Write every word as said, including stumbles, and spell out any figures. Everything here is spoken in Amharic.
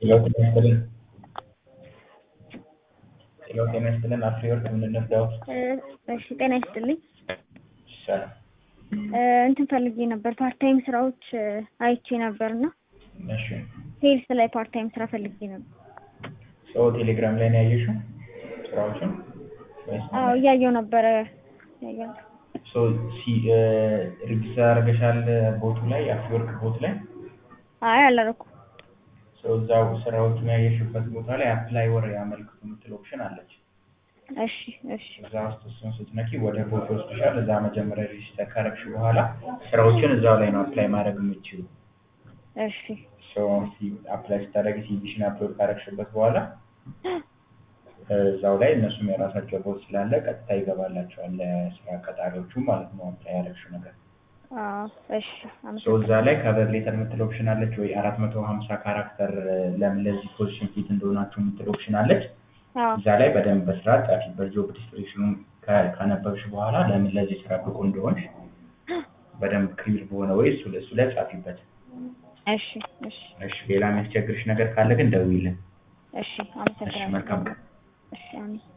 ሄሎ ጤና ይስጥልን። ሄሎ ጤና ይስጥልን። አፍሪወርቅ የምንነዳው እሺ ጤና ይስጥልኝ። ሰላም እንትን ፈልጌ ነበር ፓርት ታይም ስራዎች አይቼ ነበርና እሺ ሴልስ ላይ ፓርት ታይም ስራ ፈልጌ ነበር። ሰው ቴሌግራም ላይ ነው ያየሽው ስራዎችን ወይስ? አዎ እያየሁ ነበረ ያየሁ። ሶ ሲ ሬጅስተር አድርገሻል ቦቱ ላይ አፍሪወርቅ ቦት ላይ? አይ አላደረኩም። ሶ እዛው ስራዎችን ያየሽበት ቦታ ላይ አፕላይ ወር ያመልክቱ የምትል ኦፕሽን አለች። እሺ እሺ እዛ ውስጥ እሱን ስትነኪ ወደ ቦት ወስድሻል። እዛ መጀመሪያ ሬጅስተር ካረግሽ በኋላ ስራዎችን እዛው ላይ ነው አፕላይ ማድረግ የምትችይው። እሺ ሶ ሲ አፕላይ ስታደርጊ ሲቪሽን አፕሎድ ካረግሽበት በኋላ እዛው ላይ እነሱም የራሳቸው ቦት ስላለ ቀጥታ ይገባላቸዋል ለስራ ቀጣሪዎቹ ማለት ነው አፕላይ ያደረግሽው ነገር። አዎ እሺ ሶ አመሰግናለሁ። እዛ ላይ ከቨር ሌተር የምትል ኦፕሽን አለች ወይ አራት መቶ ሀምሳ ካራክተር ለምን ለዚህ ፖዚሽን ፊት እንደሆናችሁ የምትል ኦፕሽን አለች። አዎ እዛ ላይ በደንብ በስራ ጻፊበት። ጆብ ዲስክሪፕሽኑን ካነበብሽ በኋላ ለምን ለዚህ ስራ ብቁ እንደሆንሽ በደንብ ክሊር በሆነ ወይ እሱ ለሱ ላይ ጻፊበት። እሺ እሺ እሺ ሌላ የሚያስቸግርሽ ነገር ካለ ግን ደውይልን። እሺ እሺ አመሰግናለሁ። መልካም ቀን። እሺ አሜን።